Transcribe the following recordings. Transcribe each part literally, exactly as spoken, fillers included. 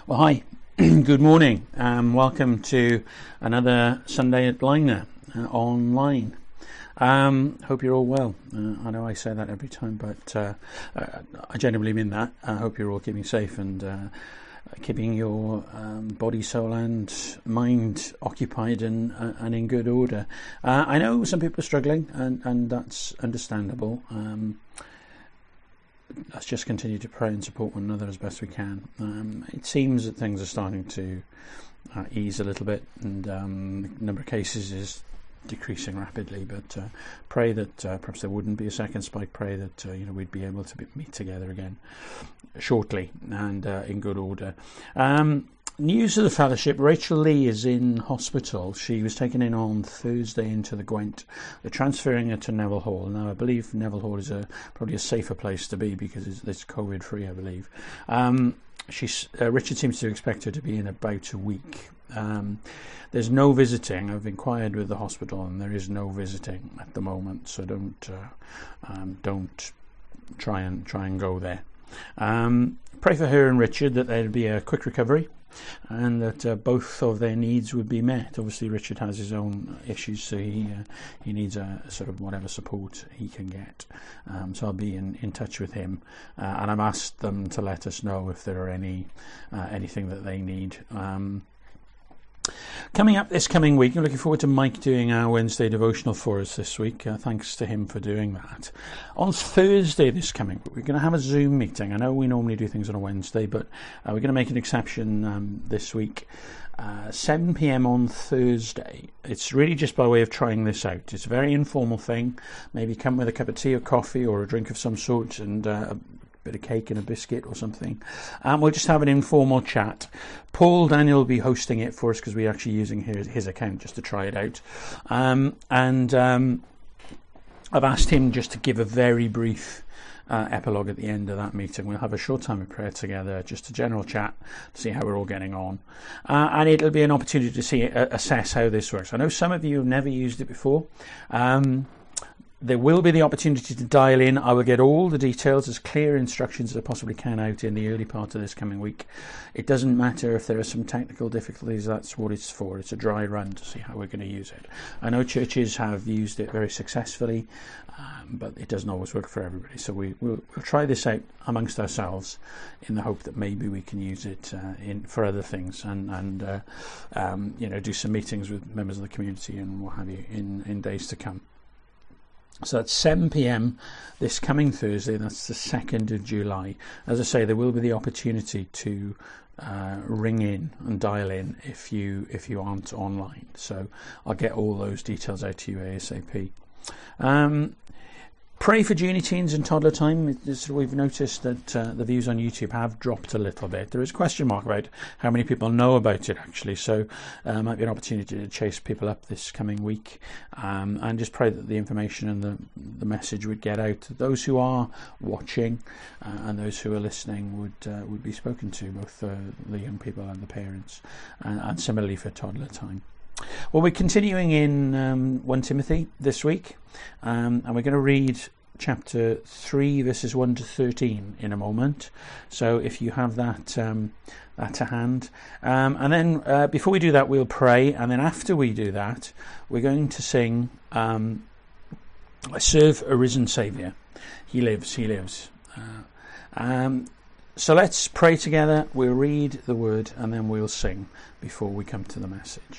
Well, hi, good morning. Um, welcome to another Sunday at Bliner uh, online. Um, hope you're all well. Uh, I know I say that every time, but uh, uh, I genuinely mean that. I hope you're all keeping safe and uh, keeping your um, body, soul and mind occupied and, uh, and in good order. Uh, I know some people are struggling, and, and that's understandable. Um, Let's just continue to pray and support one another as best we can. Um, it seems that things are starting to uh, ease a little bit, and um, the number of cases is decreasing rapidly. But uh, pray that uh, perhaps there wouldn't be a second spike. Pray that uh, you know we'd be able to be, meet together again shortly and uh, in good order. Um, News of the fellowship: Rachel Lee is in hospital. She was taken in on Thursday into the Gwent. They're transferring her to Neville Hall. Now, I believe Neville Hall is a probably a safer place to be because it's, it's COVID-free, I believe. Um, she's, uh, Richard seems to expect her to be in about a week. Um, there's no visiting. I've inquired with the hospital, and there is no visiting at the moment. So don't uh, um, don't try and try and go there. Um, pray for her and Richard that there'll be a quick recovery, and that uh, both of their needs would be met. Obviously, Richard has his own issues, so he uh, he needs a, a sort of whatever support he can get. Um, so I'll be in, in touch with him, uh, and I've asked them to let us know if there are any uh, anything that they need. Um, Coming up this coming week, I'm looking forward to Mike doing our Wednesday devotional for us this week. Uh, thanks to him for doing that. On Thursday this coming week, we're going to have a Zoom meeting. I know we normally do things on a Wednesday, but uh, we're going to make an exception um, this week. Uh, seven p.m. on Thursday. It's really just by way of trying this out. It's a very informal thing. Maybe come with a cup of tea or coffee or a drink of some sort, and uh, bit of cake and a biscuit or something. Um, we'll just have an informal chat. Paul Daniel will be hosting it for us because we're actually using his, his account just to try it out. Um, and um, I've asked him just to give a very brief uh, epilogue at the end of that meeting. We'll have a short time of prayer together, just a general chat to see how we're all getting on. Uh, and it'll be an opportunity to see uh, assess how this works. I know some of you have never used it before. Um, There will be the opportunity to dial in. I will get all the details, as clear instructions as I possibly can, out in the early part of this coming week. It doesn't matter if there are some technical difficulties. That's what it's for. It's a dry run to see how we're going to use it. I know churches have used it very successfully, um, but it doesn't always work for everybody. So we, we'll, we'll try this out amongst ourselves in the hope that maybe we can use it uh, in for other things and, and uh, um, you know, do some meetings with members of the community and what have you in, in days to come. So that's seven p.m. this coming Thursday. That's the second of July. As I say, there will be the opportunity to uh, ring in and dial in if you if you aren't online. So I'll get all those details out to you ASAP. Um, Pray for junior teens and toddler time. It's, we've noticed that uh, the views on YouTube have dropped a little bit. There is a question mark about how many people know about it, actually. So uh, might be an opportunity to chase people up this coming week, um, and just pray that the information and the, the message would get out. Those who are watching uh, and those who are listening would uh, would be spoken to, both uh, the young people and the parents, and, and similarly for toddler time. Well, we're continuing in um, First Timothy this week, um, and we're going to read chapter three, verses one to thirteen in a moment. So if you have that um, that to hand. Um, and then uh, before we do that, we'll pray, and then after we do that, we're going to sing um, I Serve a Risen Saviour. He lives, he lives. Uh, um, so let's pray together, we'll read the word, and then we'll sing before we come to the message.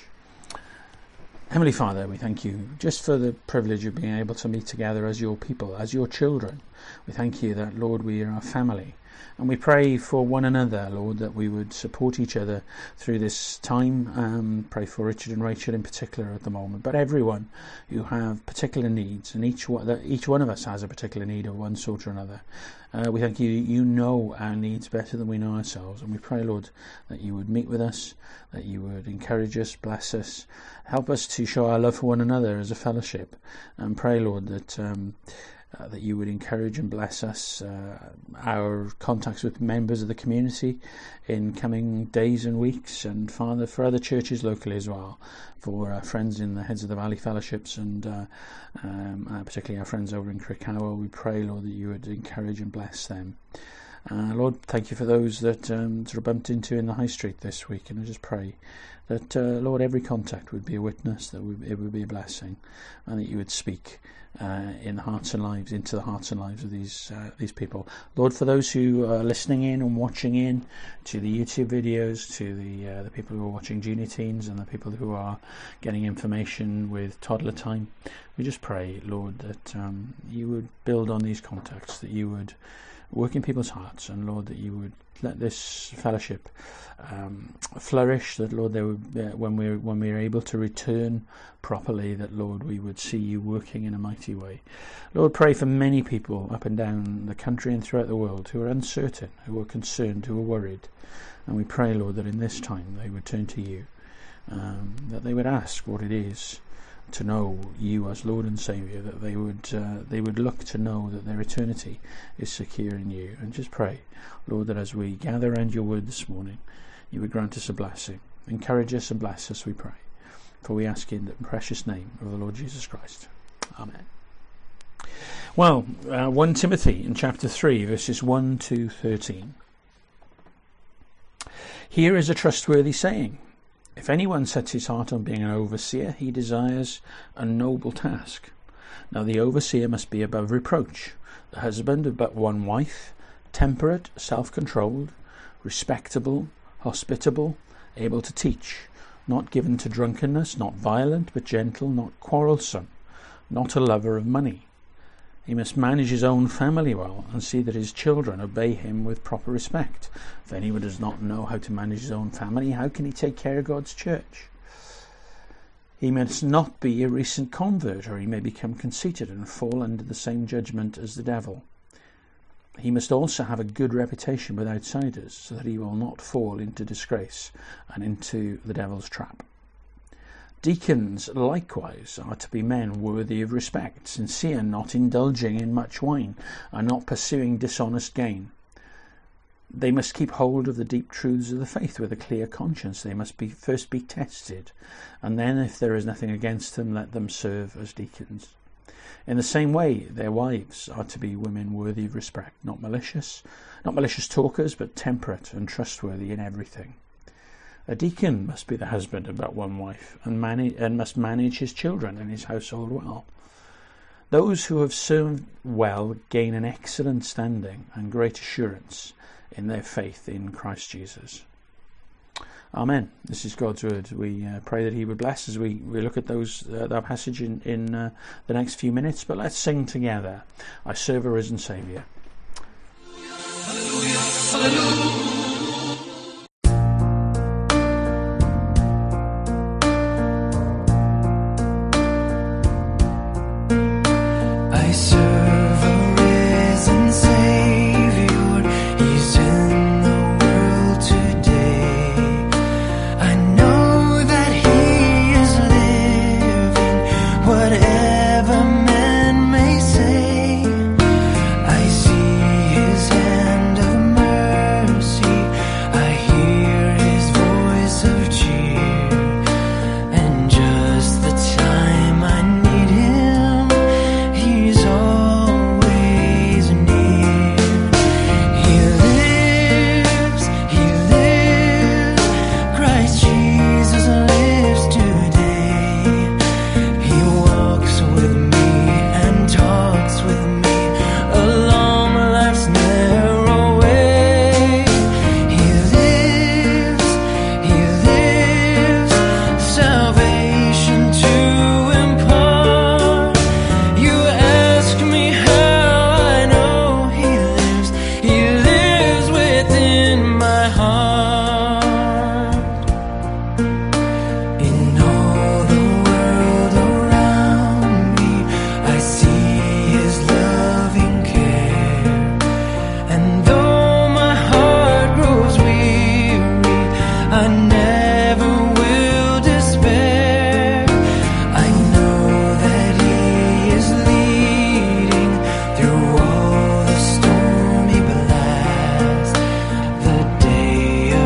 Heavenly Father, we thank you just for the privilege of being able to meet together as your people, as your children. We thank you that, Lord, we are a family. And we pray for one another, Lord, that we would support each other through this time. Um, pray for Richard and Rachel in particular at the moment, but everyone who have particular needs, and each one, that each one of us has a particular need of one sort or another. Uh, we thank you, you know our needs better than we know ourselves. And we pray, Lord, that you would meet with us, that you would encourage us, bless us, help us to show our love for one another as a fellowship. And pray, Lord, that um, uh, that you would encourage and bless us, uh, our contacts with members of the community in coming days and weeks, and Father, for other churches locally as well, for our friends in the Heads of the Valley Fellowships, and uh, um, uh, particularly our friends over in Crickhowell. We pray, Lord, that you would encourage and bless them. Uh, Lord, thank you for those that um, sort of bumped into in the high street this week, and I just pray that, uh, Lord, every contact would be a witness, that it would be a blessing, and that you would speak uh, in the hearts and lives, into the hearts and lives of these uh, these people. Lord, for those who are listening in and watching in to the YouTube videos, to the uh, the people who are watching Junior Teens and the people who are getting information with Toddler Time, we just pray, Lord, that um, you would build on these contacts, that you would work in people's hearts, and Lord, that you would let this fellowship um, flourish, that Lord, there would, uh, when we're when we're able to return properly, that Lord, we would see you working in a mighty way. Lord, pray for many people up and down the country and throughout the world who are uncertain, who are concerned, who are worried, and we pray, Lord, that in this time they would turn to you, um, that they would ask what it is to know you as Lord and Saviour, that they would uh, they would look to know that their eternity is secure in you. And just pray, Lord, that as we gather around your word this morning, you would grant us a blessing. Encourage us and bless us, we pray. For we ask in the precious name of the Lord Jesus Christ. Amen. Well, uh, First Timothy in chapter three, verses one to thirteen. Here is a trustworthy saying: if anyone sets his heart on being an overseer, he desires a noble task. Now the overseer must be above reproach, the husband of but one wife, temperate, self-controlled, respectable, hospitable, able to teach, not given to drunkenness, not violent, but gentle, not quarrelsome, not a lover of money. He must manage his own family well and see that his children obey him with proper respect. If anyone does not know how to manage his own family, how can he take care of God's church? He must not be a recent convert, or he may become conceited and fall under the same judgment as the devil. He must also have a good reputation with outsiders, so that he will not fall into disgrace and into the devil's trap. Deacons likewise are to be men worthy of respect, sincere, not indulging in much wine, and not pursuing dishonest gain. They must keep hold of the deep truths of the faith with a clear conscience. They must be first be tested, and then, if there is nothing against them, let them serve as deacons. In the same way, their wives are to be women worthy of respect, not malicious, not malicious talkers, but temperate and trustworthy in everything. A deacon must be the husband of but one wife, and, manage, and must manage his children and his household well. Those who have served well gain an excellent standing and great assurance in their faith in Christ Jesus. Amen. This is God's word. We uh, pray that he would bless as we, we look at those uh, that passage in, in uh, the next few minutes. But let's sing together, I serve a risen Saviour. Hallelujah, hallelujah. Day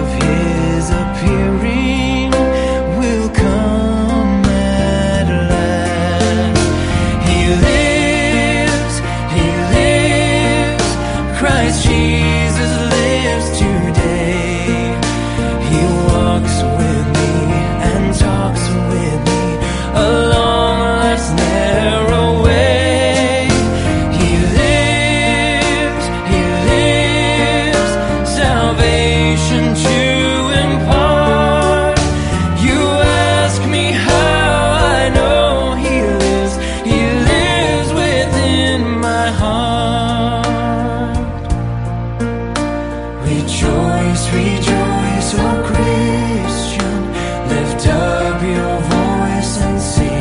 Rejoice, rejoice, O Christian, lift up your voice and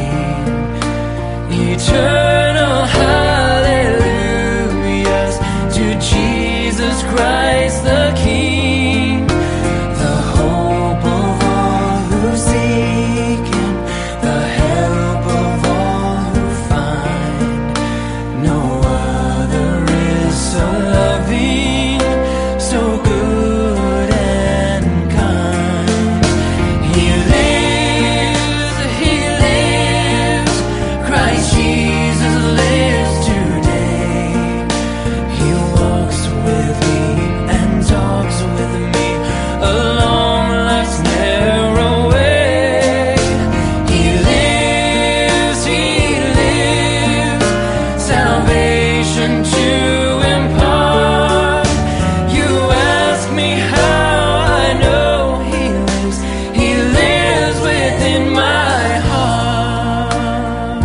sing eternal hallelujahs to Jesus Christ the King, the hope of all who seek Him, the help of all who find. No other is so loving, so good and kind. He lives, He lives, Christ Jesus lives today. He walks with me and talks with me along life's narrow way. He lives, He lives, salvation to impart. You ask me how I know He lives. He lives within my heart.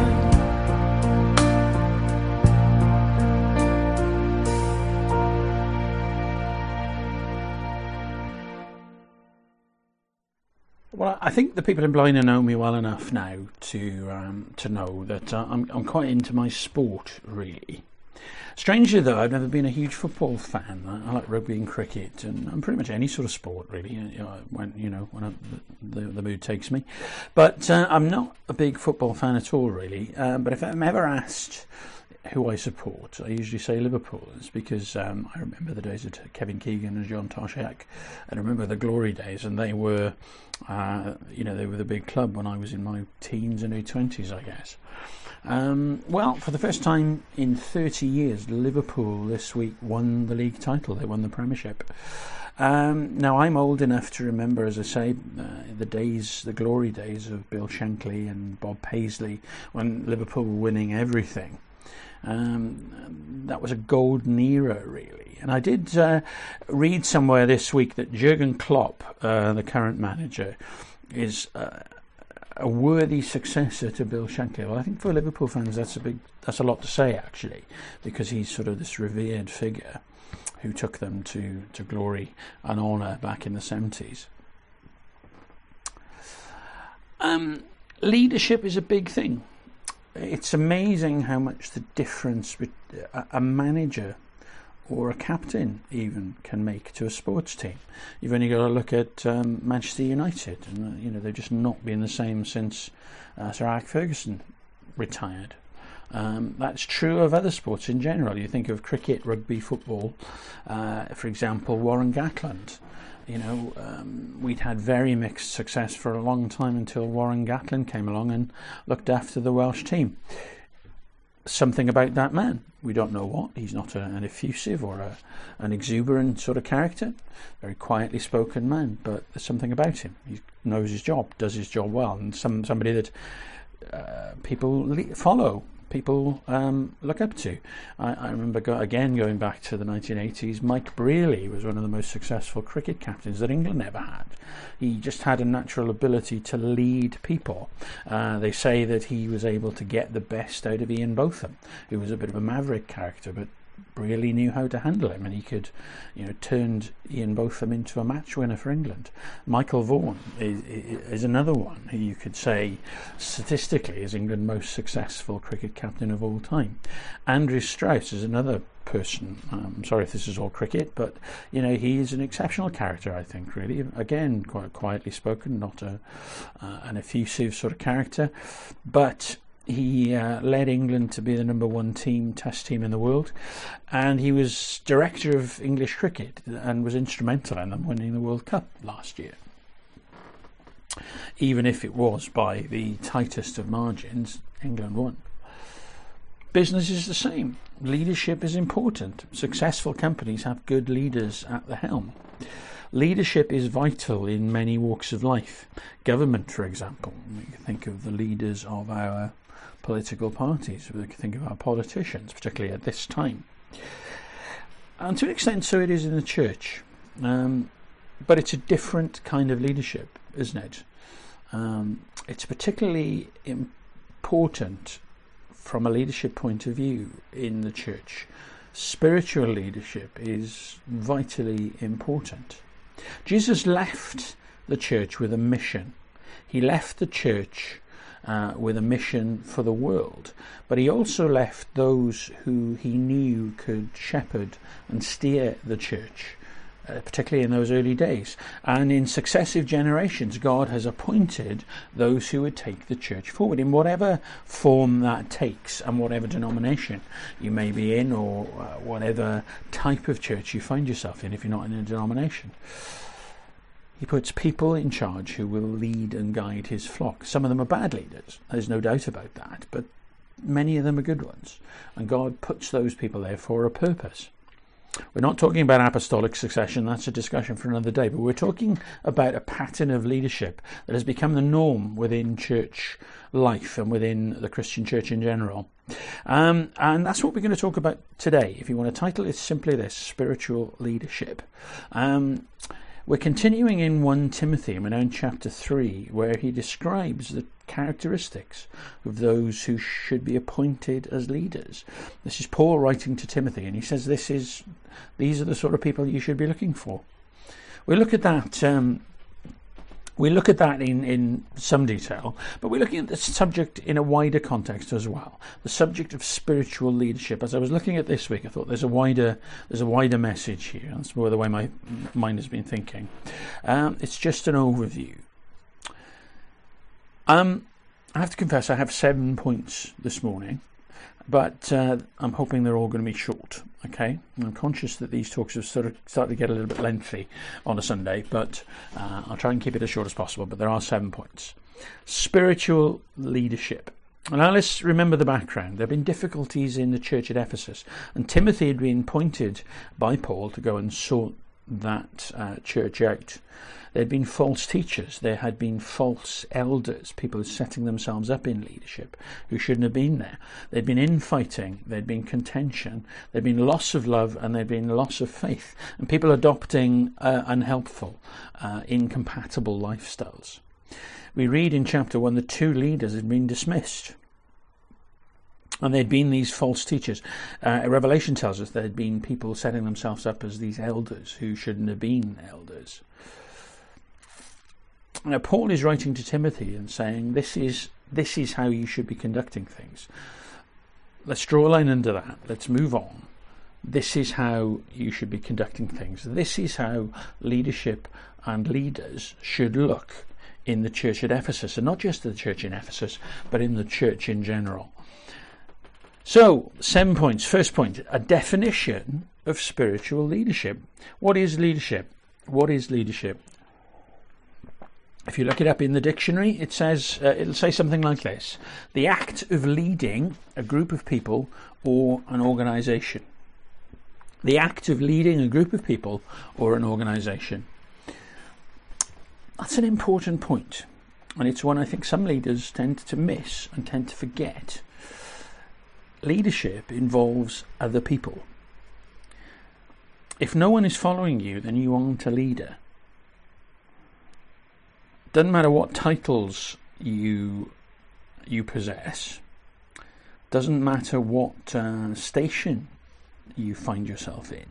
Well, I think the people in Blaenau know me well enough now to um, to know that uh, I'm I'm quite into my sport, really. Strangely, though, I've never been a huge football fan. I, I like rugby and cricket, and, and pretty much any sort of sport, really. You know, when you know when I, the the mood takes me, but uh, I'm not a big football fan at all, really. Um, but if I'm ever asked who I support, I usually say Liverpool. It's because um, I remember the days of Kevin Keegan and John Toshack, and I remember the glory days, and they were, uh, you know, they were the big club when I was in my teens and early twenties, I guess. Um, well, for the first time in thirty years, Liverpool this week won the league title. They won the Premiership. Um, now, I'm old enough to remember, as I say, uh, the days, the glory days of Bill Shankly and Bob Paisley, when Liverpool were winning everything. Um, that was a golden era, really. And I did uh, read somewhere this week that Jurgen Klopp, uh, the current manager, is uh, a worthy successor to Bill Shankly. Well, I think for Liverpool fans, that's a big, that's a lot to say, actually, because he's sort of this revered figure who took them to, to glory and honour back in the seventies. Um, leadership is a big thing. It's amazing how much the difference a manager or a captain even can make to a sports team. You've only got to look at um, Manchester United, and you know they've just not been the same since uh, Sir Alex Ferguson retired. Um, that's true of other sports in general. You think of cricket, rugby, football, uh, for example, Warren Gatland. You know, um, we'd had very mixed success for a long time until Warren Gatland came along and looked after the Welsh team. Something about that man. We don't know what. He's not a, an effusive or a, an exuberant sort of character. Very quietly spoken man, but there's something about him. He knows his job, does his job well, and some somebody that uh, people le- follow. People um, look up to. I, I remember go, again going back to the nineteen eighties. Mike Brearley was one of the most successful cricket captains that England ever had. He just had a natural ability to lead people. Uh, they say that he was able to get the best out of Ian Botham, who was a bit of a maverick character, but really knew how to handle him, and he could, you know, turned Ian Botham into a match winner for England. Michael Vaughan is, is another one who you could say statistically is England's most successful cricket captain of all time. Andrew Strauss is another person. I'm sorry if this is all cricket, but you know he is an exceptional character. I think really, again, quite quietly spoken, not a uh, an effusive sort of character, but he uh, led England to be the number one team, test team in the world, and he was director of English cricket and was instrumental in them winning the World Cup last year. Even if it was by the tightest of margins, England won. Business is the same. Leadership is important. Successful companies have good leaders at the helm. Leadership is vital in many walks of life. Government, for example. We can think of the leaders of our political parties. We can think of our politicians, particularly at this time. And to an extent, so it is in the church. Um, but it's a different kind of leadership, isn't it? Um, it's particularly important from a leadership point of view in the church spiritual leadership is vitally important. Jesus left the church with a mission. He left the church uh, with a mission for the world, but he also left those who he knew could shepherd and steer the church, uh, particularly in those early days. And in successive generations, God has appointed those who would take the church forward in whatever form that takes, and whatever denomination you may be in, or uh, whatever type of church you find yourself in if you're not in a denomination. He puts people in charge who will lead and guide his flock. Some of them are bad leaders, there's no doubt about that, but many of them are good ones. And God puts those people there for a purpose. We're not talking about apostolic succession, that's a discussion for another day, but we're talking about a pattern of leadership that has become the norm within church life and within the Christian church in general. Um, and that's what we're going to talk about today. If you want to title it, simply this: spiritual leadership. Um, We're continuing in First Timothy, and we're now in chapter three, where he describes the characteristics of those who should be appointed as leaders. This is Paul writing to Timothy, and he says this is, these are the sort of people you should be looking for. We look at that um, we look at that in, in some detail, but we're looking at the subject in a wider context as well. The subject of spiritual leadership. As I was looking at this week, I thought there's a wider there's a wider message here. That's more the way my mind has been thinking. Um, it's just an overview. Um, I have to confess, I have seven points this morning, but uh, I'm hoping they're all going to be short. Okay, I'm conscious that these talks have sort of started to get a little bit lengthy on a Sunday, but uh, I'll try and keep it as short as possible. But there are seven points. Spiritual leadership. Now let's remember the background. There have been difficulties in the church at Ephesus, and Timothy had been appointed by Paul to go and sort that uh, church out. There had been false teachers, there had been false elders, people setting themselves up in leadership who shouldn't have been there. There'd been infighting, there'd been contention, there'd been loss of love, and there'd been loss of faith, and people adopting uh, unhelpful, uh, incompatible lifestyles. We read in chapter one that two leaders had been dismissed. And there'd been these false teachers. Uh, Revelation tells us there had been people setting themselves up as these elders who shouldn't have been elders. Now, Paul is writing to Timothy and saying, this is this is how you should be conducting things. Let's draw a line under that. Let's move on. This is how you should be conducting things. This is how leadership and leaders should look in the church at Ephesus. And not just the church in Ephesus, but in the church in general. So, seven points. First point, a definition of spiritual leadership. What is leadership? What is leadership? If you look it up in the dictionary, it says uh, it'll say something like this: the act of leading a group of people or an organisation. The act of leading a group of people or an organisation. That's an important point, and it's one I think some leaders tend to miss and tend to forget. Leadership involves other people. If no one is following you, then you aren't a leader. Doesn't matter what titles you you possess. Doesn't matter what uh, station you find yourself in.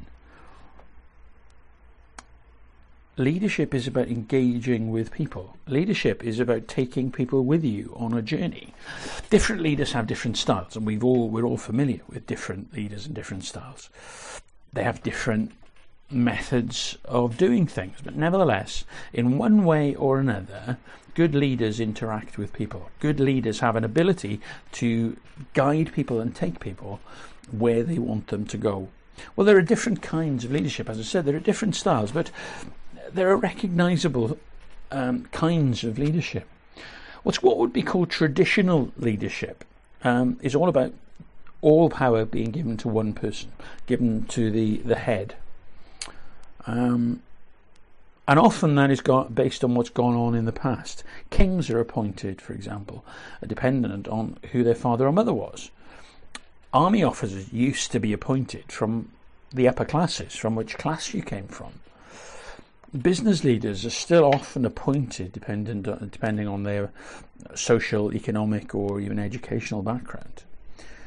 Leadership is about engaging with people. Leadership is about taking people with you on a journey. Different leaders have different styles, and we've all we're all familiar with different leaders and different styles. They have different methods of doing things, but nevertheless, in one way or another, good leaders interact with people. Good leaders have an ability to guide people and take people where they want them to go. Well, there are different kinds of leadership. As I said, there are different styles, but there are recognizable um, kinds of leadership. What's what would be called traditional leadership um, is all about all power being given to one person, given to the, the head. Um, and often that is got based on what's gone on in the past. Kings are appointed, for example, dependent on who their father or mother was. Army officers used to be appointed from the upper classes, from which class you came from. Business leaders are still often appointed dependent, depending on their social, economic, or even educational background.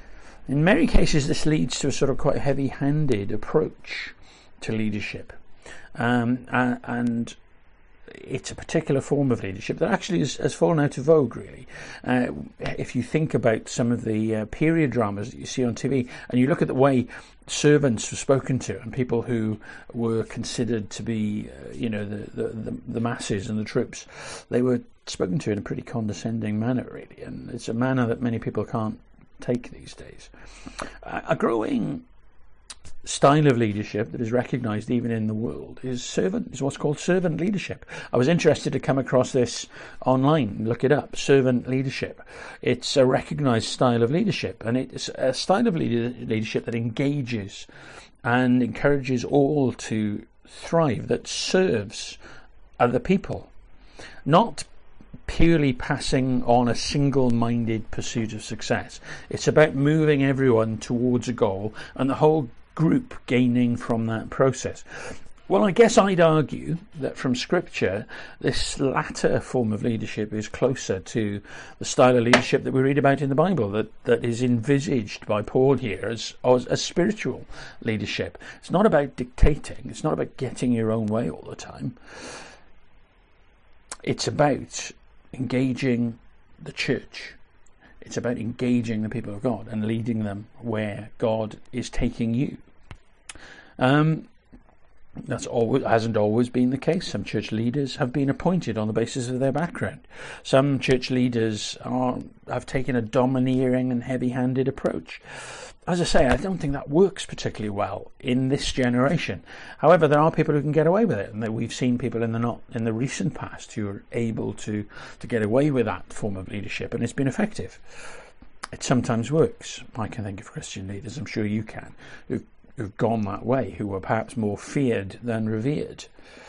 In many cases, this leads to a sort of quite heavy-handed approach to leadership, um, and, and it's a particular form of leadership that actually has, has fallen out of vogue, really. Uh, if you think about some of the uh, period dramas that you see on T V, and you look at the way servants were spoken to, and people who were considered to be, uh, you know, the, the, the, the masses and the troops, they were spoken to in a pretty condescending manner, really, and it's a manner that many people can't take these days. Uh, a growing style of leadership that is recognised even in the world is servant is what's called servant leadership. I was interested to come across this online, look it up. Servant leadership. It's a recognised style of leadership, and it's a style of leader, leadership that engages and encourages all to thrive, that serves other people, not purely passing on a single-minded pursuit of success. It's about moving everyone towards a goal and the whole group gaining from that process. Well, I guess I'd argue that from Scripture, this latter form of leadership is closer to the style of leadership that we read about in the Bible, that, that is envisaged by Paul here as, as, as spiritual leadership. It's not about dictating. It's not about getting your own way all the time. It's about engaging the church. It's about engaging the people of God and leading them where God is taking you. Um, that's always hasn't always been the case. Some church leaders have been appointed on the basis of their background. Some church leaders are have taken a domineering and heavy-handed approach. As I say, I don't think that works particularly well in this generation. However, there are people who can get away with it, and we've seen people in the not in the recent past who are able to to get away with that form of leadership, and it's been effective. It sometimes works. I can think of Christian leaders, I'm sure you can, who've, who've gone that way, who were perhaps more feared than revered.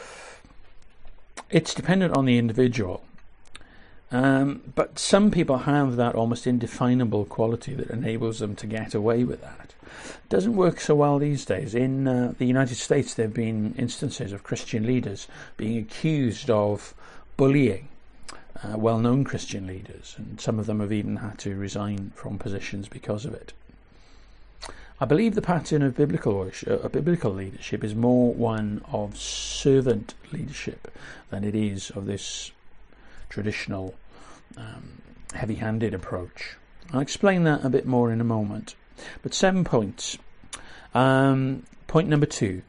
It's dependent on the individual. Um, but some people have that almost indefinable quality that enables them to get away with that. It doesn't work so well these days. In uh, the United States, there have been instances of Christian leaders being accused of bullying uh, well-known Christian leaders, and some of them have even had to resign from positions because of it. I believe the pattern of biblical worship, uh, biblical leadership is more one of servant leadership than it is of this traditional um, heavy-handed approach. I'll explain that a bit more in a moment. But seven points. Um, point number two.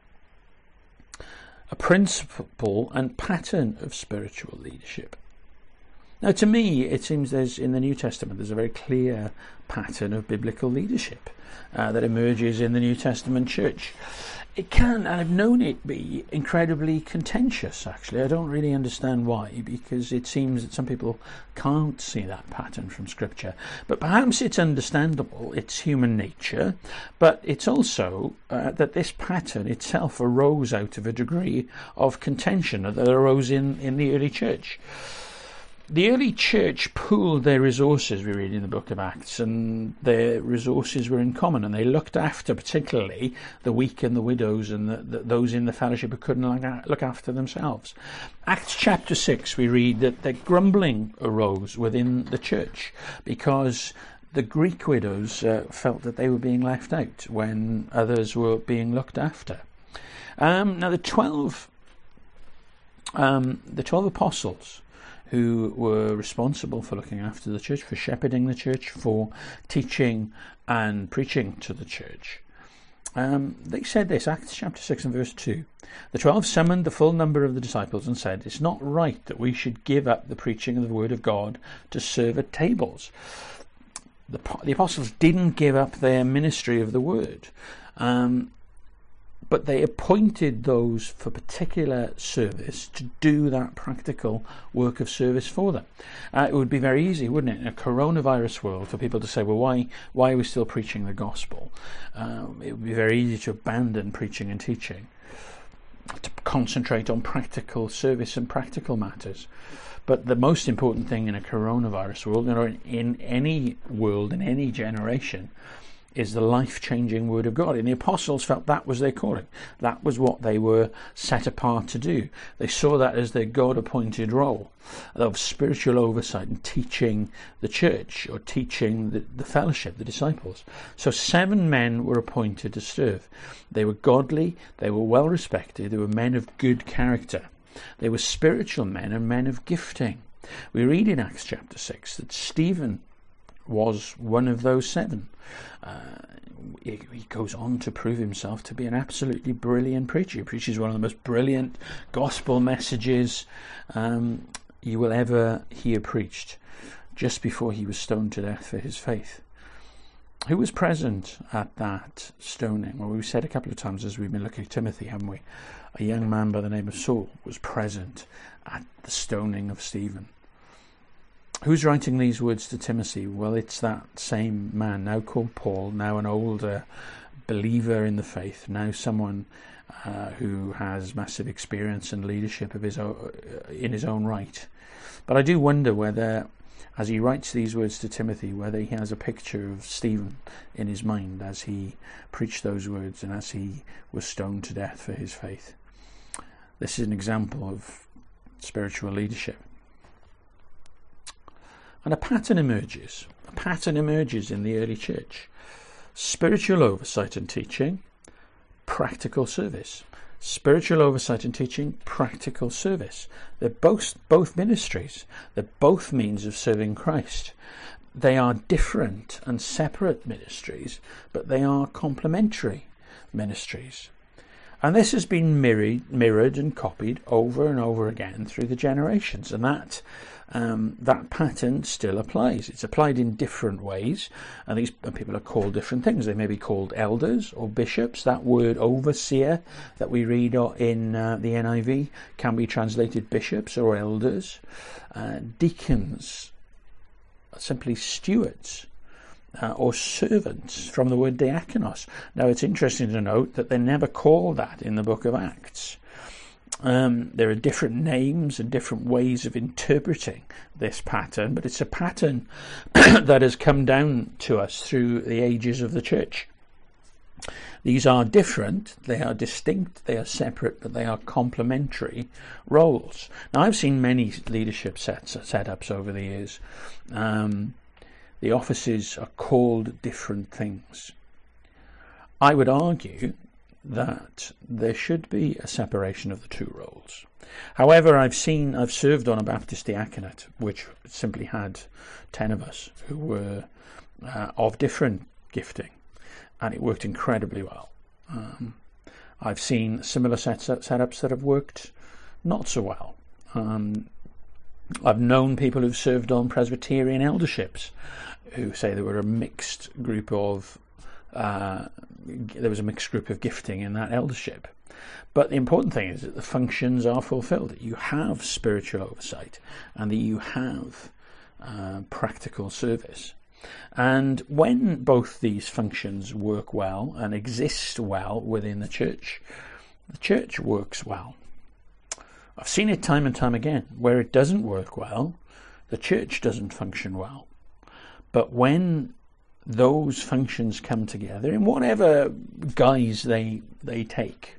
A principle and pattern of spiritual leadership. Now, to me, it seems there's in the New Testament there's a very clear pattern of biblical leadership uh, that emerges in the New Testament church. It can, and I've known it be, incredibly contentious, actually. I don't really understand why, because it seems that some people can't see that pattern from Scripture. But perhaps it's understandable, it's human nature, but it's also uh, that this pattern itself arose out of a degree of contention that arose in, in the early church. The early church pooled their resources, we read in the book of Acts, and their resources were in common, and they looked after particularly the weak and the widows and the, the, those in the fellowship who couldn't look after themselves. Acts chapter six, we read that the grumbling arose within the church because the Greek widows uh, felt that they were being left out when others were being looked after. Um, now the twelve, um, the twelve apostles who were responsible for looking after the church, for shepherding the church, for teaching and preaching to the church. Um, they said this, Acts chapter six and verse two. The twelve summoned the full number of the disciples and said, "It's not right that we should give up the preaching of the word of God to serve at tables." The, the apostles didn't give up their ministry of the word. Um, But they appointed those for particular service to do that practical work of service for them. Uh, it would be very easy, wouldn't it, in a coronavirus world, for people to say, well, why why are we still preaching the gospel? Um, it would be very easy to abandon preaching and teaching, to concentrate on practical service and practical matters. But the most important thing in a coronavirus world, or in any world, in any generation, is the life-changing Word of God. And the apostles felt that was their calling. That was what they were set apart to do. They saw that as their God-appointed role of spiritual oversight and teaching the church, or teaching the, the fellowship, the disciples. So seven men were appointed to serve. They were godly, they were well respected, they were men of good character. They were spiritual men and men of gifting. We read in Acts chapter six that Stephen was one of those seven. Uh, he, he goes on to prove himself to be an absolutely brilliant preacher. He preaches one of the most brilliant gospel messages um, you will ever hear preached, just before he was stoned to death for his faith. Who was present at that stoning? Well, we've said a couple of times as we've been looking at Timothy, haven't we? A young man by the name of Saul was present at the stoning of Stephen. Who's writing these words to Timothy? Well, it's that same man, now called Paul, now an older believer in the faith, now someone uh, who has massive experience and leadership of his own, in his own right. But I do wonder whether, as he writes these words to Timothy, whether he has a picture of Stephen in his mind as he preached those words and as he was stoned to death for his faith. This is an example of spiritual leadership. And a pattern emerges. A pattern emerges in the early church. Spiritual oversight and teaching, practical service. Spiritual oversight and teaching, practical service. They're both, both ministries. They're both means of serving Christ. They are different and separate ministries, but they are complementary ministries. And this has been mirrored, mirrored and copied over and over again through the generations. And that um, that pattern still applies. It's applied in different ways. And these people are called different things. They may be called elders or bishops. That word overseer that we read in uh, the N I V can be translated bishops or elders. Uh, deacons are simply stewards. Uh, or servants, from the word diakonos. Now, it's interesting to note that they never call that in the book of Acts. Um, there are different names and different ways of interpreting this pattern, but it's a pattern that has come down to us through the ages of the church. These are different, they are distinct, they are separate, but they are complementary roles. Now, I've seen many leadership sets, setups over the years. Um, The offices are called different things. I would argue that there should be a separation of the two roles. However, I've seen, I've served on a Baptist diaconate, which simply had ten of us who were uh, of different gifting, and it worked incredibly well. Um, I've seen similar set, setups that have worked not so well. Um, I've known people who've served on Presbyterian elderships who say there were a mixed group of uh, there was a mixed group of gifting in that eldership. But the important thing is that the functions are fulfilled, that you have spiritual oversight and that you have uh, practical service. And when both these functions work well and exist well within the church, the church works well. I've seen it time and time again. Where it doesn't work well, the church doesn't function well. But when those functions come together, in whatever guise they they take,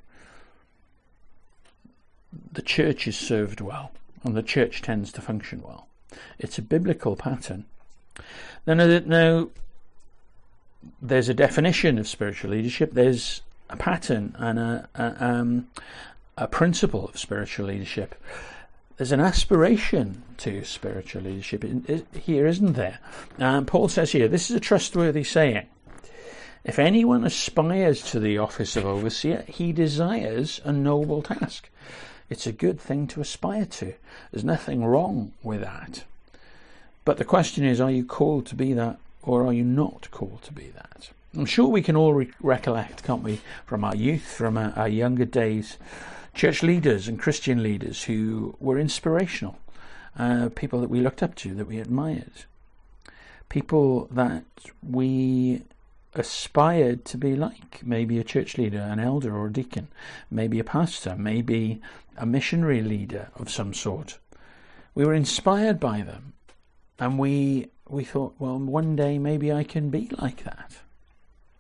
the church is served well, and the church tends to function well. It's a biblical pattern. Now, now there's a definition of spiritual leadership. There's a pattern and a, a, um, a principle of spiritual leadership. There's an aspiration to spiritual leadership here, isn't there? Um, Paul says here, this is a trustworthy saying. If anyone aspires to the office of overseer, he desires a noble task. It's a good thing to aspire to. There's nothing wrong with that. But the question is, are you called to be that, or are you not called to be that? I'm sure we can all re- recollect, can't we, from our youth, from our, our younger days, church leaders and Christian leaders who were inspirational, uh, people that we looked up to, that we admired, people that we aspired to be like, maybe a church leader, an elder or a deacon, maybe a pastor, maybe a missionary leader of some sort. We were inspired by them, and we we thought, well, one day maybe I can be like that.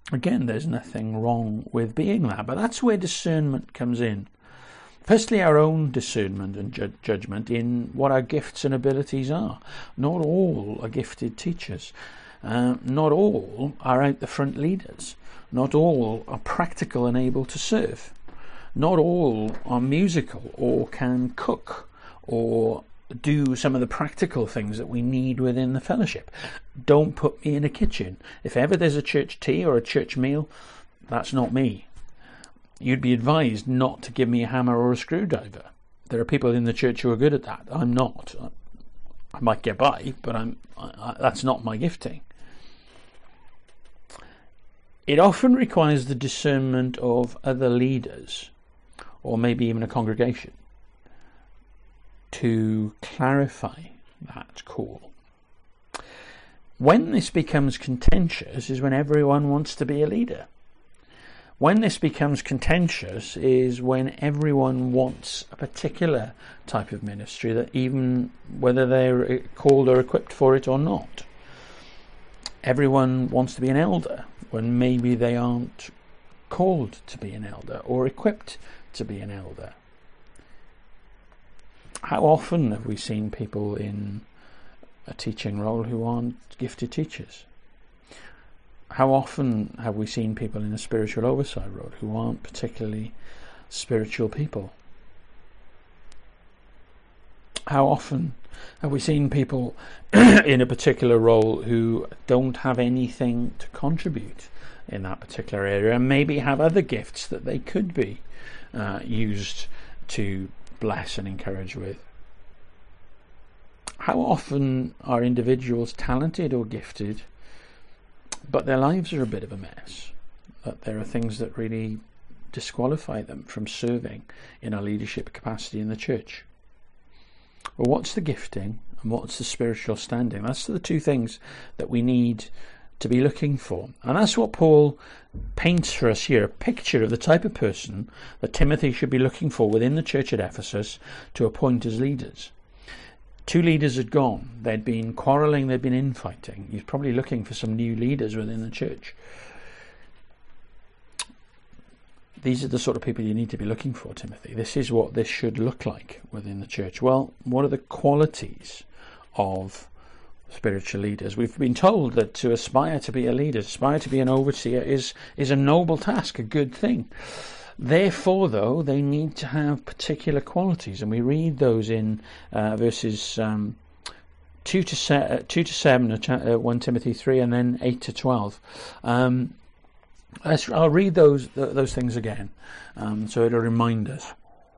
Again, there's nothing wrong with being that, but that's where discernment comes in. Firstly, our own discernment and ju- judgment in what our gifts and abilities are. Not all are gifted teachers. Uh, not all are out the front leaders. Not all are practical and able to serve. Not all are musical or can cook or do some of the practical things that we need within the fellowship. Don't put me in a kitchen. If ever there's a church tea or a church meal, that's not me. You'd be advised not to give me a hammer or a screwdriver. There are people in the church who are good at that. I'm not. I might get by, but I'm. I, that's not my gifting. It often requires the discernment of other leaders, or maybe even a congregation, to clarify that call. When this becomes contentious is when everyone wants to be a leader. When this becomes contentious is when everyone wants a particular type of ministry, that even whether they're called or equipped for it or not. Everyone wants to be an elder when maybe they aren't called to be an elder or equipped to be an elder. How often have we seen people in a teaching role who aren't gifted teachers? How often have we seen people in a spiritual oversight role who aren't particularly spiritual people? How often have we seen people in a particular role who don't have anything to contribute in that particular area and maybe have other gifts that they could be uh, used to bless and encourage with? How often are individuals talented or gifted, but their lives are a bit of a mess? That there are things that really disqualify them from serving in a leadership capacity in the church. Well, what's the gifting and what's the spiritual standing? That's the two things that we need to be looking for. And that's what Paul paints for us here, a picture of the type of person that Timothy should be looking for within the church at Ephesus to appoint as leaders. Two leaders had gone. They'd been quarrelling, they'd been infighting. He's probably looking for some new leaders within the church. These are the sort of people you need to be looking for, Timothy. This is what this should look like within the church. Well, what are the qualities of spiritual leaders? We've been told that to aspire to be a leader, aspire to be an overseer is, is a noble task, a good thing. Therefore, though, they need to have particular qualities, and we read those in uh, verses um, two to se- two to seven, uh, First Timothy three, and then eight to twelve. Um, let's, I'll read those th- those things again, um, so it'll remind us.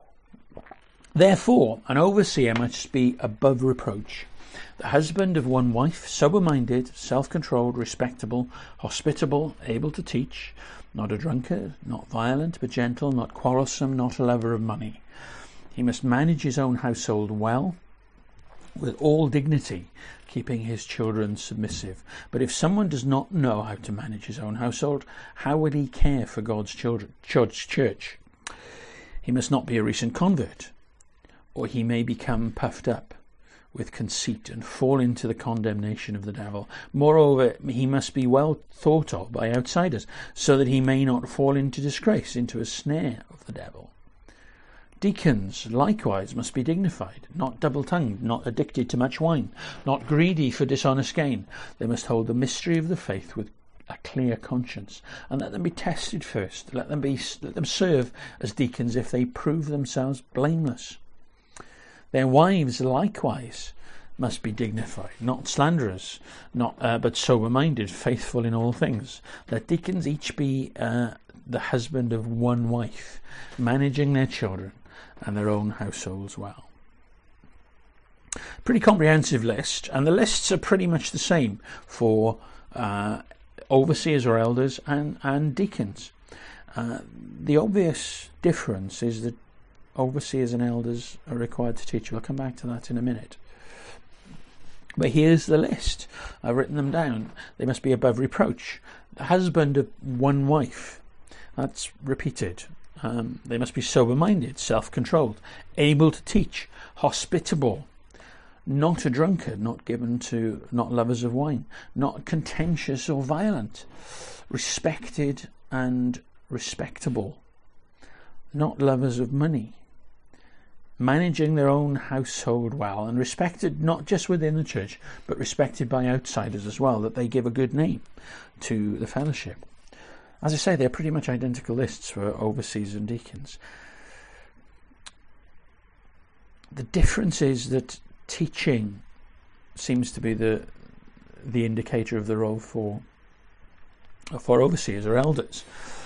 Therefore, an overseer must be above reproach, the husband of one wife, sober-minded, self-controlled, respectable, hospitable, able to teach, not a drunkard, not violent, but gentle, not quarrelsome, not a lover of money. He must manage his own household well, with all dignity, keeping his children submissive. But if someone does not know how to manage his own household, how will he care for God's children, God's church? He must not be a recent convert, or he may become puffed up with conceit and fall into the condemnation of the devil. Moreover, he must be well thought of by outsiders, so that he may not fall into disgrace, into a snare of the devil. Deacons likewise must be dignified, not double-tongued, not addicted to much wine, not greedy for dishonest gain. They must hold the mystery of the faith with a clear conscience, and let them be tested first. Let them be, let them serve as deacons if they prove themselves blameless. Their wives likewise must be dignified, not slanderers, not uh, but sober-minded, faithful in all things. Let deacons each be uh, the husband of one wife, managing their children and their own households well. Pretty comprehensive list, and the lists are pretty much the same for uh, overseers or elders and, and deacons. Uh, the obvious difference is that overseers and elders are required to teach. We'll come back to that in a minute. But here's the list. I've written them down. They must be above reproach. The husband of one wife. That's repeated. Um, they must be sober-minded, self-controlled, able to teach, hospitable, not a drunkard, not given to, not lovers of wine, not contentious or violent. respected and respectable, not lovers of money, managing their own household well, and respected not just within the church, but respected by outsiders as well, that they give a good name to the fellowship. As I say, they're pretty much identical lists for overseers and deacons. The difference is that teaching seems to be the the indicator of the role for for overseers or elders.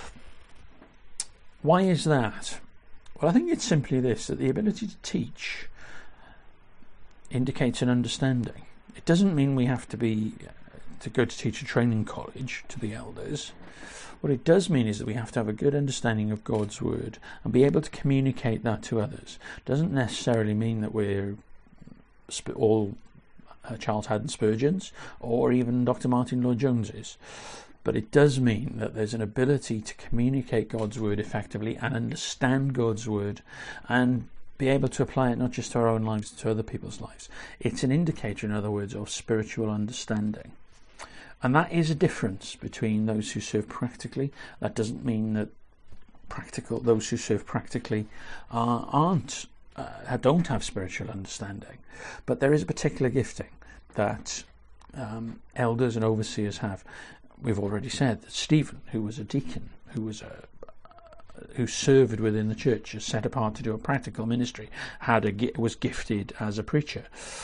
Why is that? Well, I think it's simply this, that the ability to teach indicates an understanding. It doesn't mean we have to be to go to teacher training college to be elders. What it does mean is that we have to have a good understanding of God's word and be able to communicate that to others. It doesn't necessarily mean that we're all uh, Charles Haddon Spurgeons or even Doctor Martin Lloyd-Joneses. But it does mean that there's an ability to communicate God's word effectively and understand God's word and be able to apply it not just to our own lives, but to other people's lives. It's an indicator, in other words, of spiritual understanding. And that is a difference between those who serve practically. That doesn't mean that practical those who serve practically uh, aren't uh, don't have spiritual understanding. But there is a particular gifting that um, elders and overseers have. We've already said that Stephen, who was a deacon, who was a who served within the church, set apart to do a practical ministry, had a was gifted as a preacher.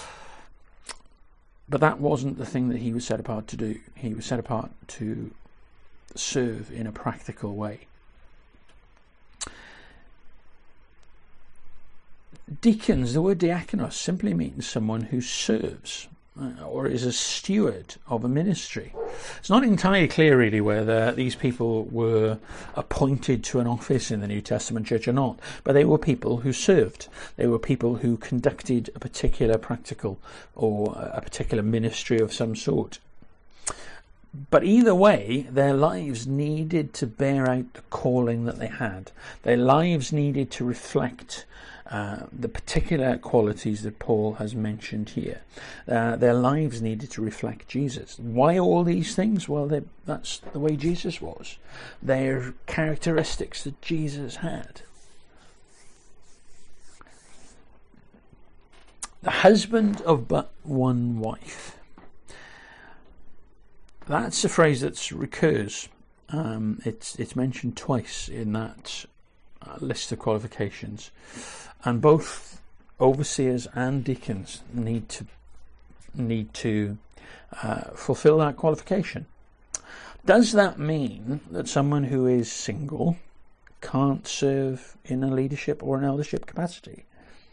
But that wasn't the thing that he was set apart to do. He was set apart to serve in a practical way. Deacons, the word diakonos simply means someone who serves or is a steward of a ministry. It's not entirely clear really whether these people were appointed to an office in the New Testament church or not, but they were people who served. They were people who conducted a particular practical or a particular ministry of some sort. But either way, their lives needed to bear out the calling that they had. Their lives needed to reflect Uh, the particular qualities that Paul has mentioned here. Uh, their lives needed to reflect Jesus. Why all these things? Well, that's the way Jesus was. They're characteristics that Jesus had. The husband of but one wife. That's a phrase that recurs. Um, it's it's mentioned twice in that uh, list of qualifications. And both overseers and deacons need to need to uh, fulfill that qualification. Does that mean that someone who is single can't serve in a leadership or an eldership capacity?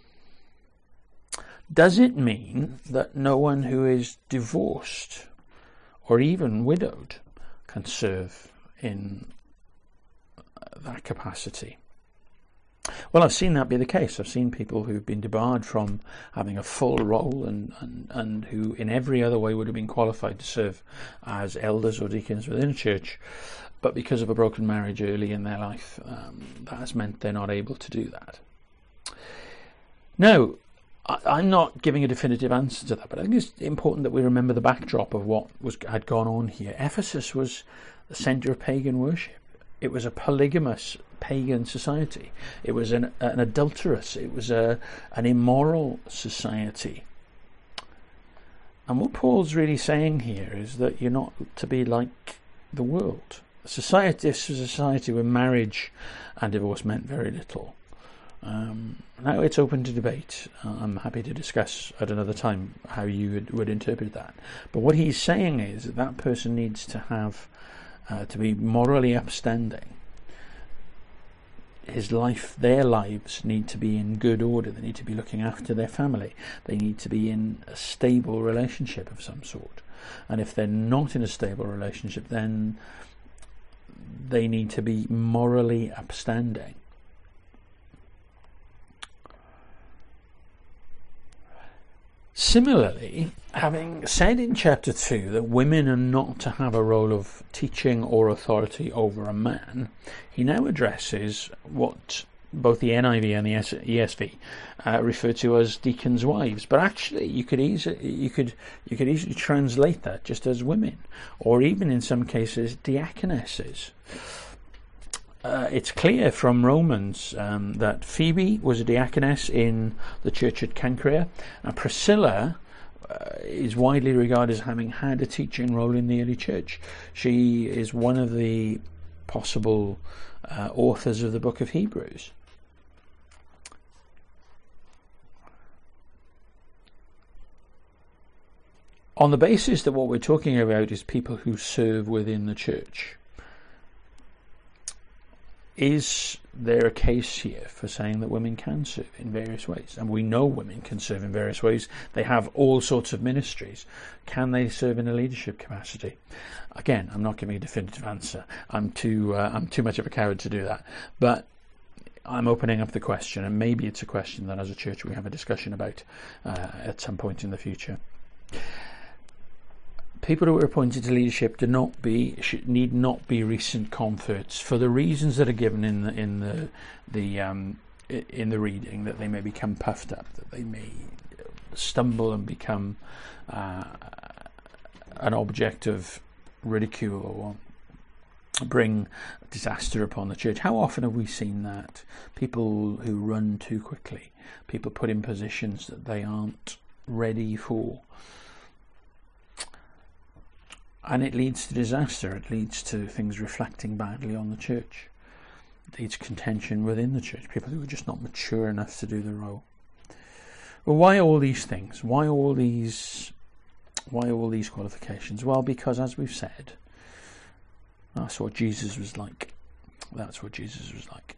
Does it mean that no one who is divorced or even widowed can serve in that capacity? Well, I've seen that be the case. I've seen people who've been debarred from having a full role and, and, and who in every other way would have been qualified to serve as elders or deacons within a church, but because of a broken marriage early in their life, um, that has meant they're not able to do that. Now, I, I'm not giving a definitive answer to that, but I think it's important that we remember the backdrop of what was had gone on here. Ephesus was the centre of pagan worship. It was a polygamous pagan society. It was an, an adulterous, it was a, an immoral society. And what Paul's really saying here is that you're not to be like the world. Society, this was a society where marriage and divorce meant very little. Um, now it's open to debate. Uh, I'm happy to discuss at another time how you would, would interpret that. But what he's saying is that that person needs to have Uh, to be morally upstanding. His life, their lives need to be in good order. They need to be looking after their family. They need to be in a stable relationship of some sort. And if they're not in a stable relationship, then they need to be morally upstanding. Similarly, having said in chapter two that women are not to have a role of teaching or authority over a man, he now addresses what both the N I V and the E S V uh, refer to as deacons' wives, but actually you could easily you could you could easily translate that just as women, or even in some cases diaconesses. Uh, it's clear from Romans um, that Phoebe was a diaconess in the church at Cenchrea, and Priscilla uh, is widely regarded as having had a teaching role in the early church. She is one of the possible uh, authors of the book of Hebrews. On the basis that what we're talking about is people who serve within the church, is there a case here for saying that women can serve in various ways? And we know women can serve in various ways. They have all sorts of ministries. Can they serve in a leadership capacity? Again, I'm not giving a definitive answer. I'm too uh, I'm too much of a coward to do that. But I'm opening up the question, and maybe it's a question that as a church we have a discussion about uh, at some point in the future. People who are appointed to leadership do not be should, need not be recent converts for the reasons that are given in the in the the um, in the reading, that they may become puffed up, that they may stumble and become uh, an object of ridicule, or bring disaster upon the church. How often have we seen that? People who run too quickly, people put in positions that they aren't ready for. And it leads to disaster. It leads to things reflecting badly on the church. It leads to contention within the church. People who are just not mature enough to do the role. Well, why all these things? Why all these? Why all these qualifications? Well, because as we've said, that's what Jesus was like. That's what Jesus was like.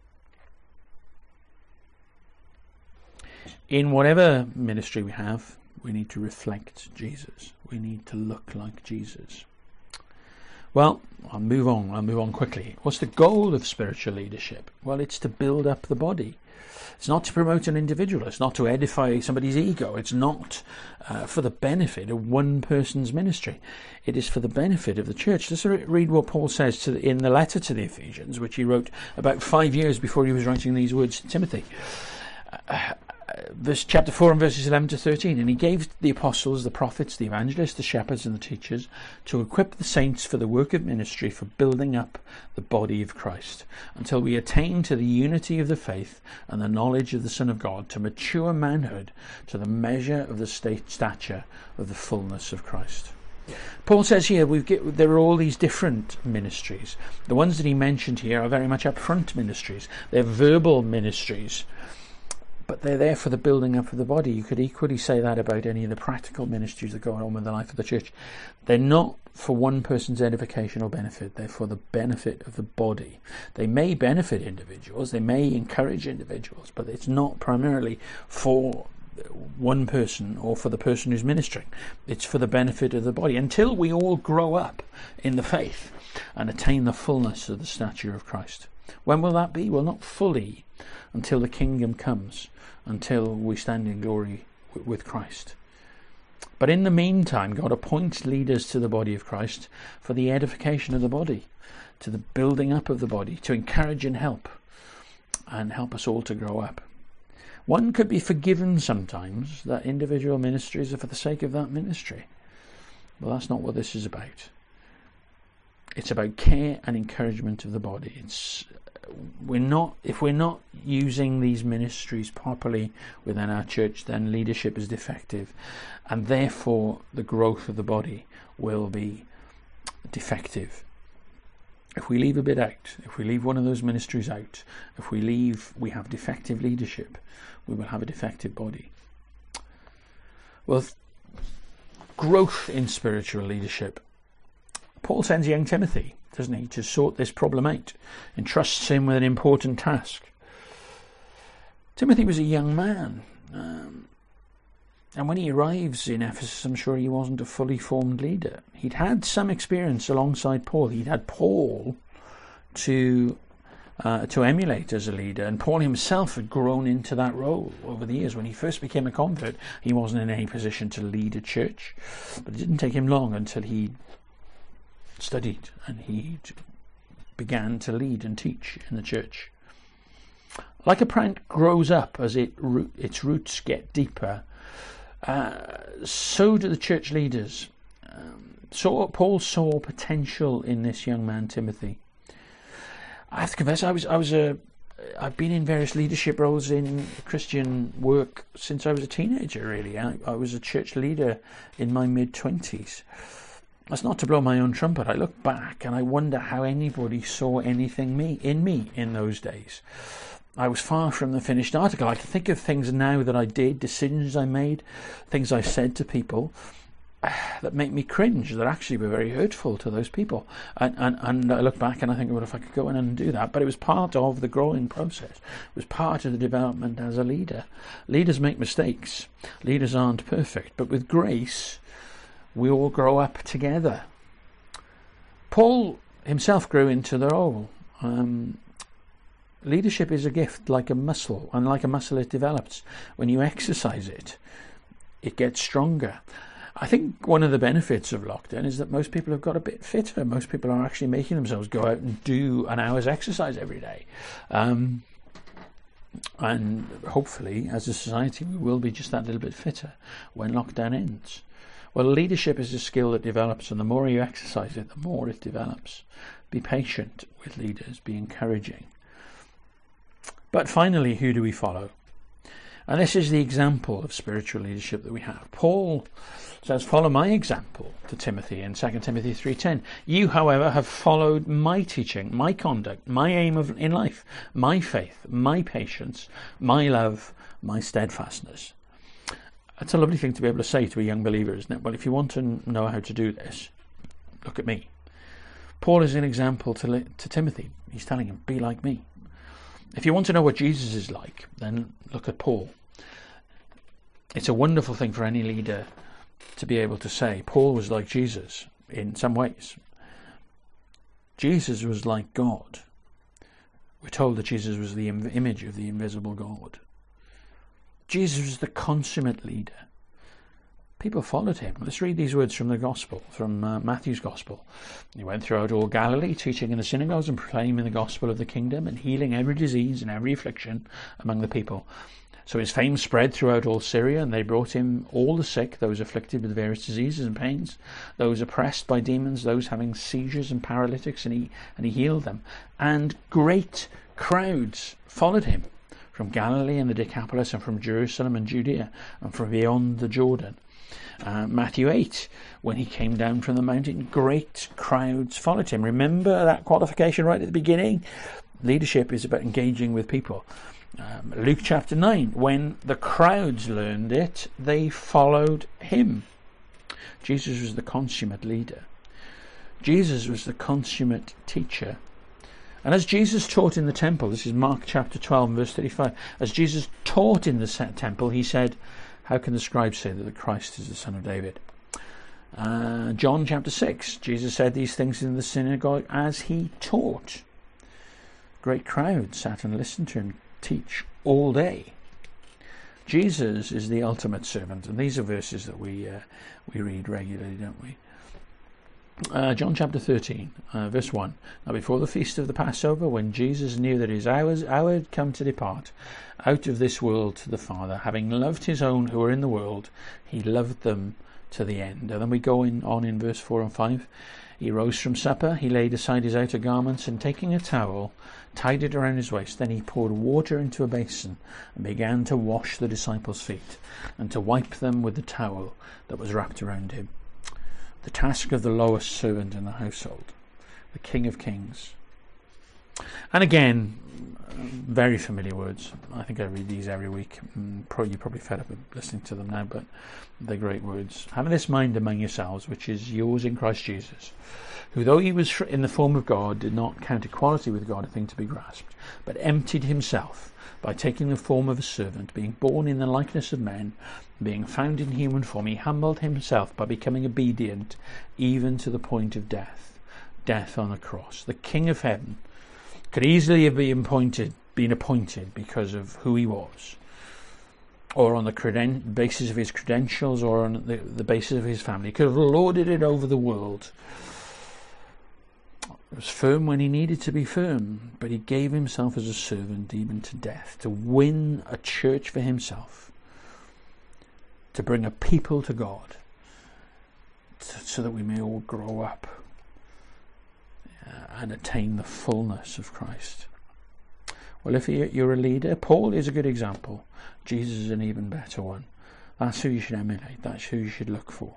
In whatever ministry we have, we need to reflect Jesus. We need to look like Jesus. Well, I'll move on. I'll move on quickly. What's the goal of spiritual leadership? Well, it's to build up the body. It's not to promote an individual. It's not to edify somebody's ego. It's not uh, for the benefit of one person's ministry. It is for the benefit of the church. Let's read what Paul says to the, in the letter to the Ephesians, which he wrote about five years before he was writing these words to Timothy. Uh, Verse chapter four and verses eleven to thirteen. And he gave the apostles, the prophets, the evangelists, the shepherds and the teachers to equip the saints for the work of ministry, for building up the body of Christ, until we attain to the unity of the faith and the knowledge of the Son of God, to mature manhood, to the measure of the state stature of the fullness of Christ. Paul says here we've get, there are all these different ministries. The ones that he mentioned here are very much upfront ministries. They're verbal ministries, but they're there for the building up of the body. You could equally say that about any of the practical ministries that go on in the life of the church. They're not for one person's edification or benefit. They're for the benefit of the body. They may benefit individuals, they may encourage individuals, but it's not primarily for one person or for the person who's ministering. It's for the benefit of the body, until we all grow up in the faith and attain the fullness of the stature of Christ. When will that be? Well, not fully until the kingdom comes, until we stand in glory w- with Christ. But in the meantime, God appoints leaders to the body of Christ for the edification of the body, to the building up of the body, to encourage and help, and help us all to grow up. One could be forgiven sometimes that individual ministries are for the sake of that ministry. Well, that's not what this is about. It's about care and encouragement of the body. It's we're not if we're not using these ministries properly within our church, then leadership is defective, and therefore the growth of the body will be defective. If we leave a bit out, if we leave one of those ministries out, if we leave we have defective leadership, we will have a defective body. Well, growth in spiritual leadership. Paul sends young Timothy, doesn't he, to sort this problem out, entrusts him with an important task. Timothy was a young man, um, and when he arrives in Ephesus, I'm sure he wasn't a fully formed leader. He'd had some experience alongside Paul. He'd had Paul to uh, to emulate as a leader, and Paul himself had grown into that role over the years. When he first became a convert, he wasn't in any position to lead a church, but it didn't take him long until he studied and he began to lead and teach in the church. Like a plant grows up as it root, its roots get deeper, uh, so do the church leaders. Um, so Paul saw potential in this young man, Timothy. I have to confess, I was I was a I've been in various leadership roles in Christian work since I was a teenager. Really, I, I was a church leader in my mid twenties. That's not to blow my own trumpet. I look back and I wonder how anybody saw anything me in me in those days. I was far from the finished article. I can think of things now that I did, decisions I made, things I said to people that make me cringe, that actually were very hurtful to those people. And, and, and I look back and I think, well, if I could go in and do that. But it was part of the growing process. It was part of the development as a leader. Leaders make mistakes. Leaders aren't perfect. But with grace, we all grow up together. Paul himself grew into the role. Um, leadership is a gift like a muscle, and like a muscle it develops. When you exercise it, it gets stronger. I think one of the benefits of lockdown is that most people have got a bit fitter. Most people are actually making themselves go out and do an hour's exercise every day. Um, and hopefully, as a society, we will be just that little bit fitter when lockdown ends. Well, leadership is a skill that develops, and the more you exercise it, the more it develops. Be patient with leaders, be encouraging. But finally, who do we follow? And this is the example of spiritual leadership that we have. Paul says, follow my example to Timothy in Second Timothy three ten. You, however, have followed my teaching, my conduct, my aim of, in life, my faith, my patience, my love, my steadfastness. That's a lovely thing to be able to say to a young believer, isn't it? Well, if you want to know how to do this, look at me. Paul is an example to, to Timothy. He's telling him, be like me. If you want to know what Jesus is like, then look at Paul. It's a wonderful thing for any leader to be able to say, Paul was like Jesus in some ways. Jesus was like God. We're told that Jesus was the im- image of the invisible God. Jesus was the consummate leader. People followed him. Let's read these words from the Gospel, from uh, Matthew's Gospel. He went throughout all Galilee, teaching in the synagogues and proclaiming the gospel of the kingdom and healing every disease and every affliction among the people. So his fame spread throughout all Syria, and they brought him all the sick, those afflicted with various diseases and pains, those oppressed by demons, those having seizures and paralytics, and he, and he healed them. And great crowds followed him from Galilee and the Decapolis, and from Jerusalem and Judea, and from beyond the Jordan. Uh, Matthew eight, when he came down from the mountain, great crowds followed him. Remember that qualification right at the beginning? Leadership is about engaging with people. Um, Luke chapter nine, when the crowds learned it, they followed him. Jesus was the consummate leader. Jesus was the consummate teacher. And as Jesus taught in the temple, this is Mark chapter twelve, verse thirty-five, as Jesus taught in the temple, he said, how can the scribes say that the Christ is the son of David? Uh, John chapter six, Jesus said these things in the synagogue as he taught. Great crowds sat and listened to him teach all day. Jesus is the ultimate servant, and these are verses that we uh, we read regularly, don't we? Uh, John chapter thirteen, uh, verse one. Now before the feast of the Passover, when Jesus knew that his hour, hour had come to depart out of this world to the Father, having loved his own who were in the world, he loved them to the end. And then we go in, on in verse four and five. He rose from supper, he laid aside his outer garments, and taking a towel, tied it around his waist. Then he poured water into a basin and began to wash the disciples' feet and to wipe them with the towel that was wrapped around him. The task of the lowest servant in the household, the King of Kings. And again, very familiar words. I think I read these every week. Probably, you're probably fed up with listening to them now, but they're great words. Having this mind among yourselves, which is yours in Christ Jesus, who though he was in the form of God, did not count equality with God a thing to be grasped, but emptied himself by taking the form of a servant, being born in the likeness of men, being found in human form, he humbled himself by becoming obedient even to the point of death, death on a cross. The King of Heaven could easily have been appointed, been appointed because of who he was, or on the creden- basis of his credentials, or on the, the basis of his family. He could have lorded it over the world. He was firm when he needed to be firm, but he gave himself as a servant even to death, to win a church for himself, to bring a people to God, to, so that we may all grow up uh, and attain the fullness of Christ. Well, if you're a leader, Paul is a good example. Jesus is an even better one. That's who you should emulate. That's who you should look for.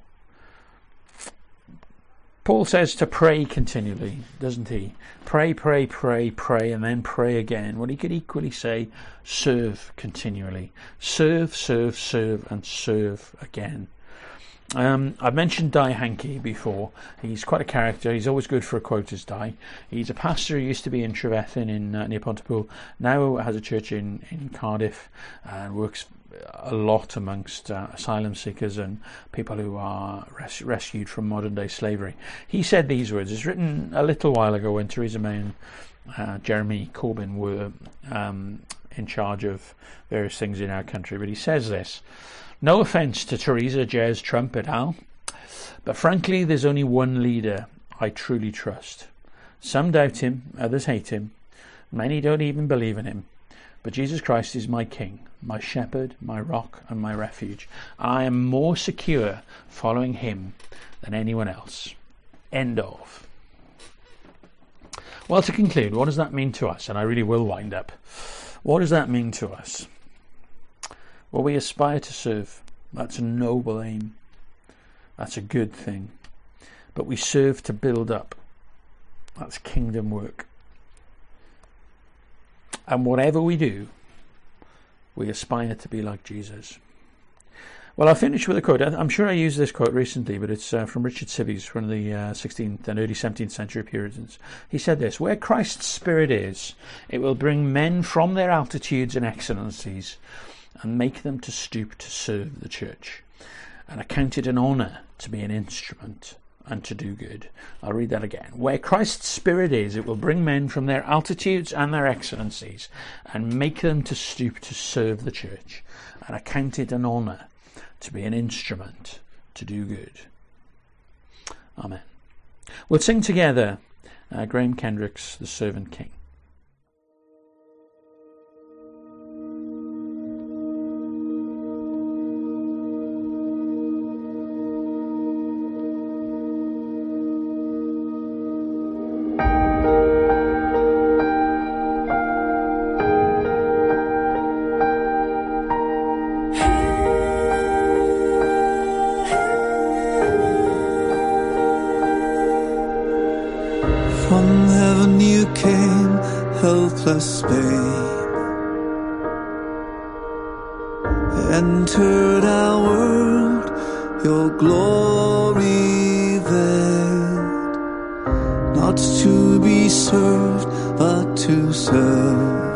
Paul says to pray continually, doesn't he? Pray, pray, pray, pray, and then pray again. Well, he could equally say serve continually. Serve, serve, serve, and serve again. Um, I've mentioned Di Hankey before. He's quite a character. He's always good for a quote, as Di. He's a pastor who used to be in Trevethin in uh, near Pontypool. Now has a church in, in Cardiff and works a lot amongst uh, asylum seekers and people who are res- rescued from modern day slavery. He said these words. It's written a little while ago when Theresa May and uh, Jeremy Corbyn were um, in charge of various things in our country. But he says this: no offence to Theresa, Jez, Trump et al., but frankly there's only one leader I truly trust. Some doubt him, others hate him, many don't even believe in him. But Jesus Christ is my King, my shepherd, my rock and my refuge. I am more secure following him than anyone else. End of. Well, to conclude, what does that mean to us? And I really will wind up. What does that mean to us? Well, we aspire to serve. That's a noble aim. That's a good thing. But we serve to build up. That's kingdom work. And whatever we do, we aspire to be like Jesus. Well, I'll finish with a quote. I'm sure I used this quote recently, but it's uh, from Richard Sibbes, one of the uh, sixteenth and early seventeenth century Puritans. He said this: where Christ's Spirit is, it will bring men from their altitudes and excellencies and make them to stoop to serve the church, and account it an honour to be an instrument and to do good. I'll read that again. Where Christ's Spirit is, it will bring men from their altitudes and their excellencies and make them to stoop to serve the church, and account it an honour to be an instrument to do good. Amen. We'll sing together uh, Graham Kendrick's The Servant King. From heaven you came, helpless babe, entered our world, your glory veiled, not to be served, but to serve,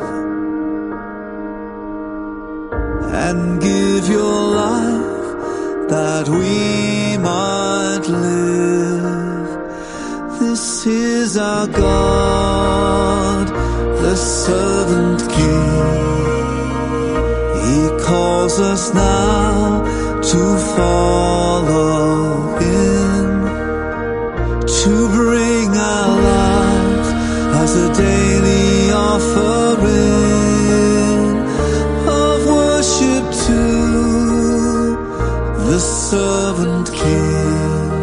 and give your life that we might live. This is our God, the servant King. He calls us now to follow him, to bring our lives as a daily offering of worship to the servant King.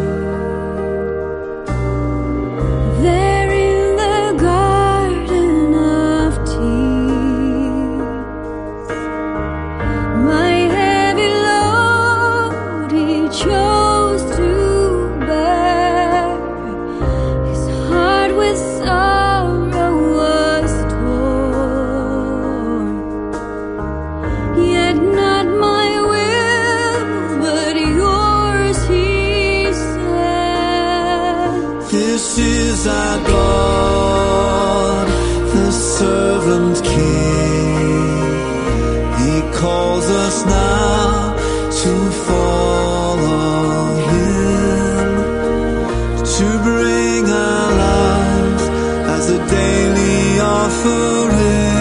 This is our God, the servant King. He calls us now to follow him, to bring our lives as a daily offering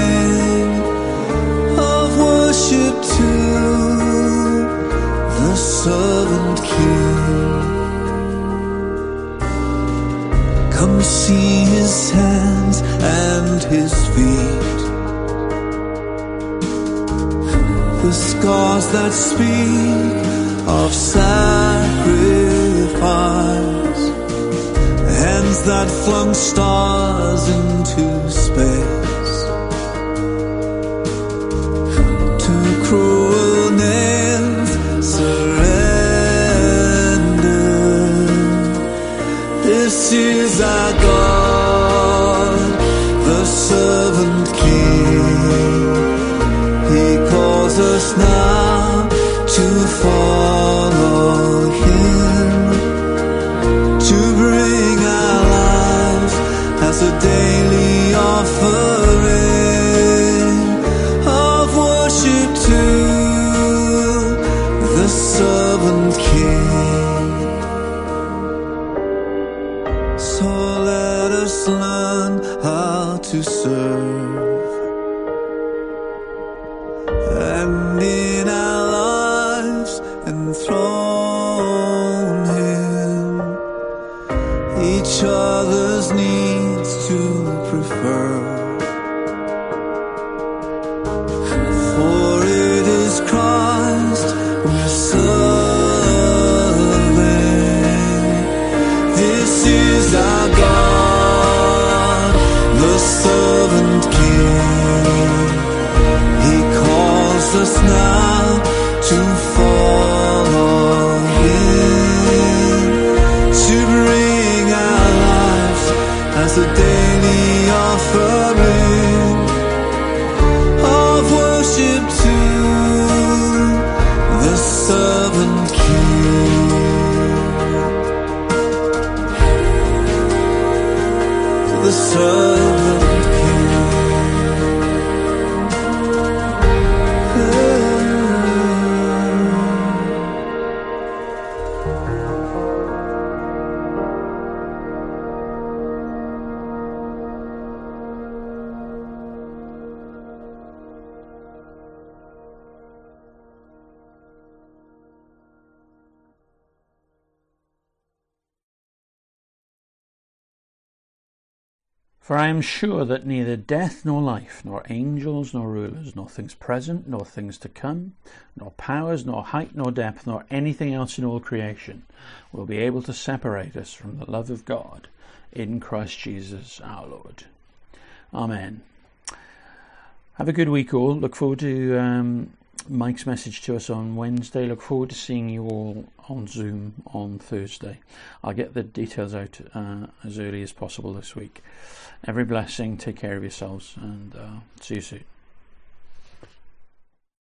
of worship to the servant King. Come see his stars that speak of sacrifice, hands that flung stars into space, to cruel nails surrender. This is our God, the servant King. He calls us now to follow Him, to bring our lives as a daily offering of worship to the servant King. So let us learn how to serve, and in our lives enthrone Him, each other's needs to prefer. For it is Christ we're serving. This is our God, the servant King. He calls us now to follow Him, to bring our lives as a daily offering of worship to the servant King, to the servant King. For I am sure that neither death nor life, nor angels nor rulers, nor things present nor things to come, nor powers, nor height nor depth, nor anything else in all creation will be able to separate us from the love of God in Christ Jesus our Lord. Amen. Have a good week all. Look forward to um, Mike's message to us on Wednesday. Look forward to seeing you all on Zoom on Thursday. I'll get the details out uh, as early as possible this week. Every blessing, take care of yourselves, and uh, see you soon.